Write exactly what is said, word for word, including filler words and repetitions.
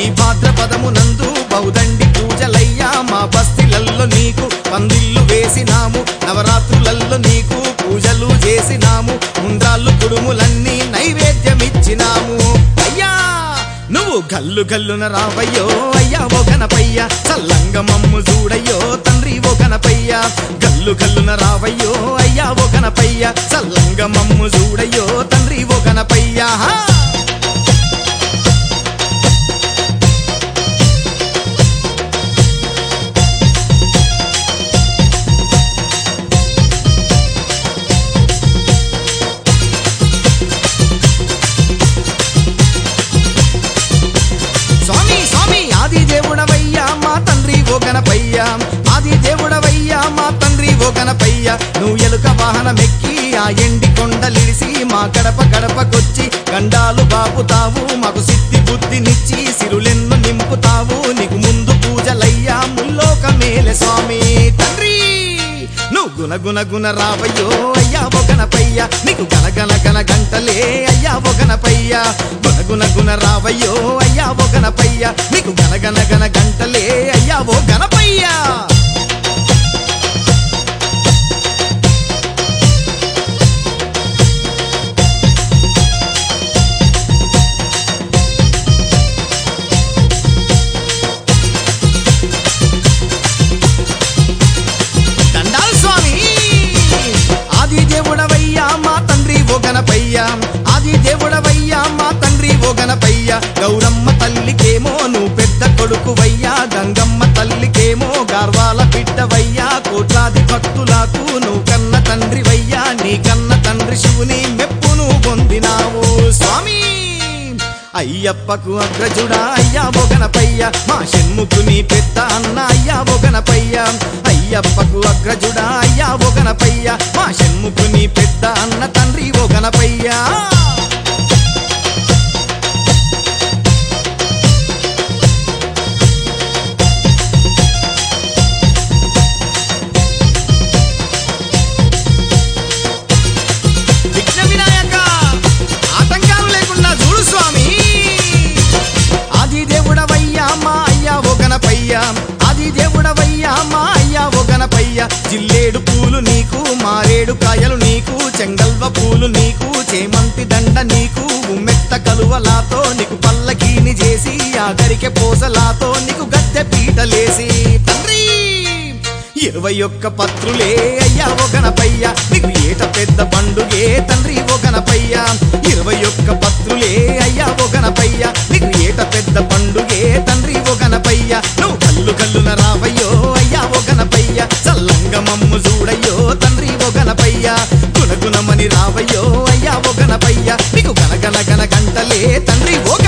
భాద్రపదమునందు బౌదండి పూజలయ్యా మా బస్తిలల్లో నీకు పందిళ్ళు వేసినాము నవరాత్రులల్లో నీకు పూజలు చేసినాము ముండ్రాళ్ళు కుడుములన్నీ నైవేద్యమిచ్చినాము అయ్యా నువ్వు గల్లు గల్లున రావయ్యో అయ్యా ఓ గణపయ్య చల్లంగ మమ్ము చూడయ్యో తండ్రి ఓ గణపయ్య గల్లు గల్లున రావయ్యో అయ్యా ఓ గణపయ్య చల్లంగ మమ్ము చూడయ్యో తండ్రి ఓ గణపయ్య ఆది దేవుడవయ్యా మా తండ్రి ఓ గణపయ్య ఆది దేవుడవయ్యా మా తండ్రి ఓ గణపయ్య నువ్వు ఎలుక వాహనమెక్కి ఆ ఎండి కొండలిడిసి మా గడప గడపకొచ్చి గండాలు బాపుతావు మాకు సిద్ధి బుద్ధినిచ్చి సిరులెన్ను నింపుతావు నీకు ముందు పూజలయ్యా ముల్లోక మేలే స్వామి తండ్రి నువ్వు గుణ గుణ గుణ రావయ్యో అయ్యా ఓ గణపయ్య నీకు గన గన గన గంటలే అయ్యా ఓ గణపయ్య గుణ గుణ గుణ రావయ్యో అయ్యా ఓ గణపయ్య నీకు గన గన గన గంటలే అయ్యా ఓ గణపయ్య ఆది దేవుడవయ్యా మా తండ్రి ఓ గణపయ్య గౌరమ్మ తల్లికేమో నువ్వు పెద్ద కొడుకువయ్యా గంగమ్మ తల్లికేమో గార్వాల బిడ్డవయ్యా కోట్లాది భక్తులకు నువ్వు కన్న తండ్రివయ్యా నీ కన్న తండ్రి శివుని మెప్పును పొందినావు స్వామి అయ్యప్పకు అగ్రజుడా అయ్యా ఓ గణపయ్య మా షణ్ముఖుని పెద్ద అన్న అయ్యా ఓ గణపయ్య అయ్యప్పకు అగ్రజుడా అయ్యా ఓ గణపయ్య మా షణ్ముఖుని పెద్ద అన్న తండ్రి ఓ గణపయ్య విఘ్న వినాయక ఆటంకాలు లేకుండా చూడు స్వామి ఆది దేవుడవయ్యా మా అయ్యా ఓ గణపయ్య ఆది దేవుడవయ్యా మా అయ్యా ఓ గణపయ్య జిల్లేడు పూలు నీకు మారేడు కాయలు నీకు చెంగల్వ పూలు నీకు చేమంతి దండ నీకు ఉమ్మెత్త కలువలాతో నీకు పల్లకీని చేసి ఆగరికె పోసలాతో నీకు గద్దె పీటలేసి తండ్రి ఇరవై ఒక్క పత్రులే అయ్యా ఓ గణపయ్య నీకు ఏట పెద్ద పండుగే తండ్రి ఓ గణపయ్య ఇరవై ఒక్క పత్రులే అయ్యా ఓ గణపయ్య నీకు ఏట పెద్ద పండుగే తండ్రి ఓ గణపయ్య నువ్వు కల్లు కల్లున రావయ్యో అయ్యా ఓ గణపయ్య చల్లంగ మమ్ము చూడయ్యో తండ్రి ఓ గణపయ్య గుణగుణమని రావయ్యో అయ్యా ఓ గణపయ్య నీకు గన గన గన గంటలే తండ్రి ఓ